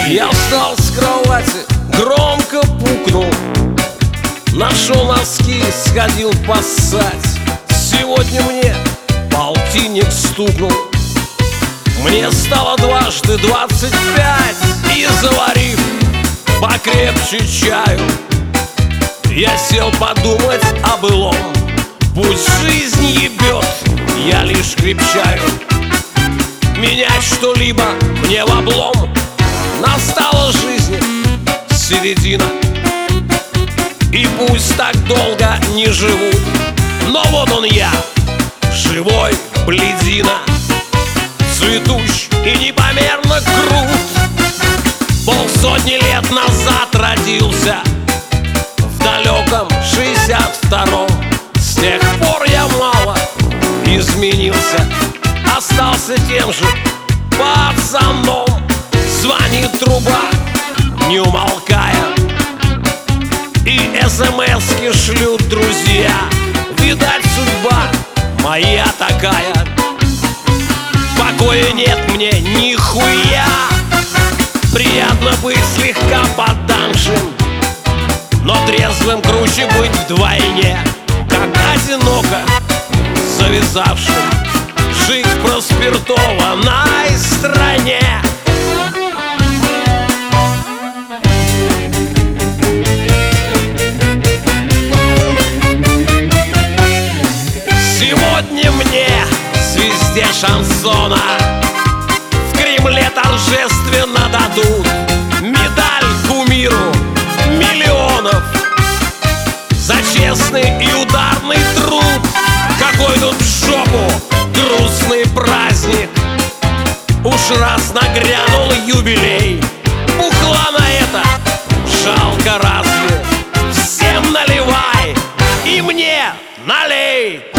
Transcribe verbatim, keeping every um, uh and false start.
Я встал с кровати, громко пукнул, нашел носки, сходил поссать. Сегодня мне полтинник стукнул. Мне стало дважды двадцать пять. И заварив покрепче чаю, я сел подумать о былом. Пусть жизнь ебет, я лишь крепчаю. Менять что-либо мне в облом. Настала жизни середина, и пусть так долго не живут, но вот он я, живой блядина, цветущ и непомерно крут. Полсотни лет назад родился в далеком шестьдесят втором. С тех пор я мало изменился, остался тем же пацаном. Звонит труба, не умолкая, и смс-ки шлют друзья. Видать, судьба моя такая, покоя нет мне нихуя. Приятно быть слегка подданшим, но трезвым круче быть вдвойне. Как одиноко завязавшим жить в проспиртованной стране. Сегодня мне, звезде шансона, в Кремле торжественно дадут медаль кумиру миллионов за честный и ударный труд. Какой тут в жопу грустный праздник, уж раз нагрянул юбилей. Бухла на это жалко разве? Всем наливай и мне налей.